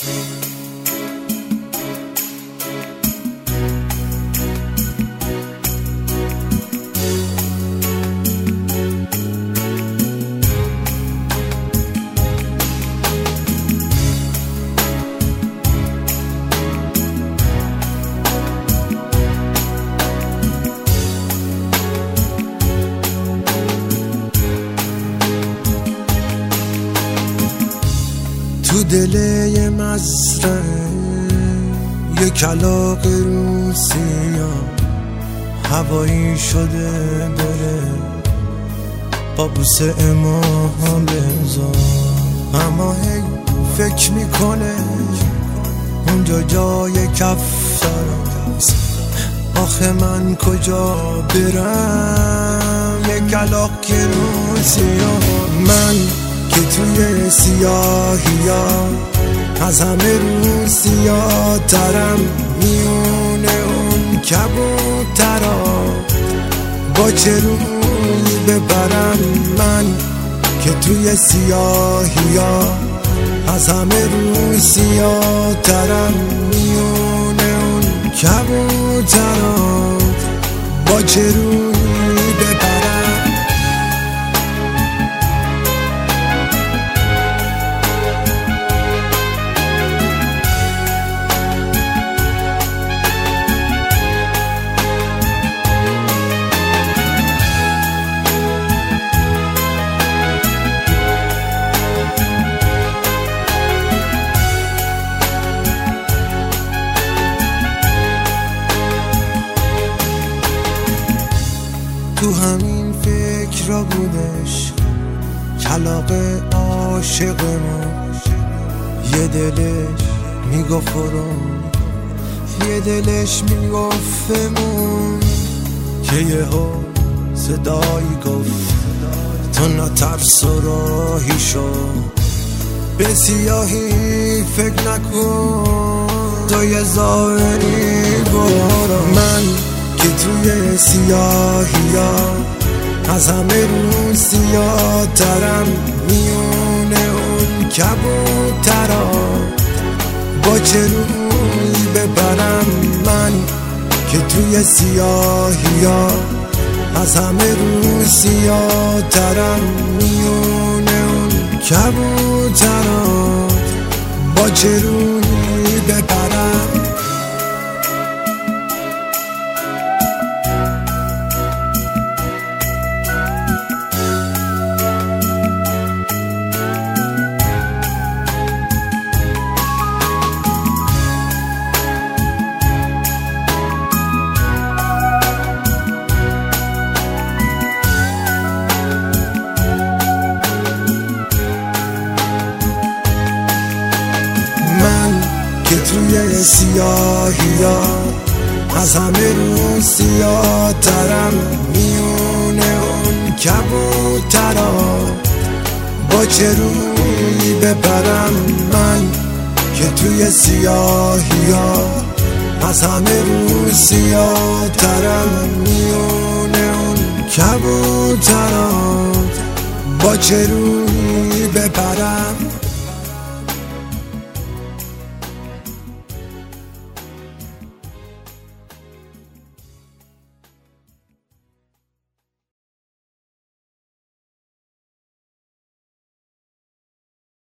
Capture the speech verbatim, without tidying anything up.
تو دل یه مزرعه یه کلاغ روسیا هوایی شده بره با بوسه ماها بذار، اما هی فکر میکنه اونجا جای کفترست، آخه من کجا برم؟ یه کلاغ که روسیا، من که توی سیاهی ها از همه روسیا ترم، میونه اون کبوترا با چه روی ببرم؟ من که توی سیاهی ها از همه روسیا ترم، میونه اون کبوترا با چه روی ببرم؟ تو همین فکر را بودش کلاغ عاشقمون، یه دلش میگفتم یه دلش میگفتمون که یه ها صدایی گفت تو نترس و راهی شو، به سیاهی فکر نکن تو یه ظاهری برو. من که توی سیاهی ها از همه روسیا ترم، میونه اون کبوترا با چه روی ببرم؟ من که توی سیاهی ها از همه روسیا ترم، میونه اون کبوترا با چه روی ببرم؟ که توی سیاهی ها از همه روسیا ترم، میونه اون کبوترا با چه روی ببرم؟ من که توی سیاهی ها از همه روسیا ترم، میونه اون کبوترا با چه روی ببرم؟